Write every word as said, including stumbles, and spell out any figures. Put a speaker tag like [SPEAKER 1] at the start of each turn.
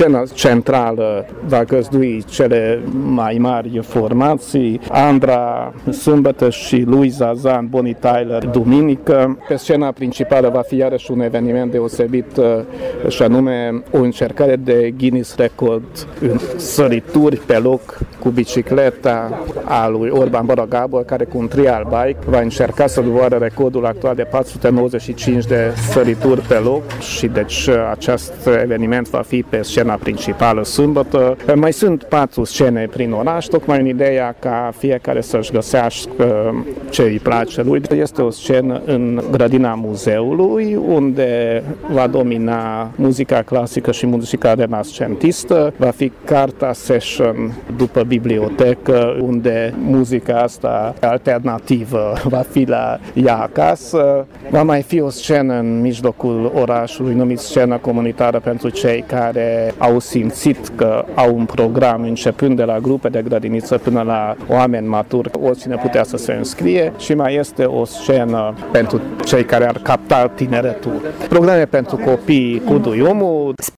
[SPEAKER 1] Scena centrală va găzdui cele mai mari formații, Andra sâmbătă și Luisa Zan, Bonnie Tyler duminică. Pe scena principală va fi iarăși un eveniment deosebit, și anume o încercare de Guinness Record în sărituri pe loc cu bicicleta a lui Orban Bora Gábor, care cu un trial bike va încerca să doboare recordul actual de patru sute nouăzeci și cinci de sărituri pe loc și deci acest eveniment va fi pe scena principală sâmbătă. Mai sunt patru scene prin oraș, tocmai în ideea ca fiecare să-și găsească ce îi place lui. Este o scenă în grădina muzeului, unde va domina muzica clasică și muzica renascentistă. Va fi Carta Session după bibliotecă, unde muzica asta alternativă va fi la ea acasă. Va mai fi o scenă în mijlocul orașului, numit scenă comunitară pentru cei care au simțit că au un program începând de la grupe de grădiniță până la oameni maturi. Oricine putea să se înscrie și mai este o scenă pentru cei care ar capta tineretul. Programe pentru copii cu Duiumul.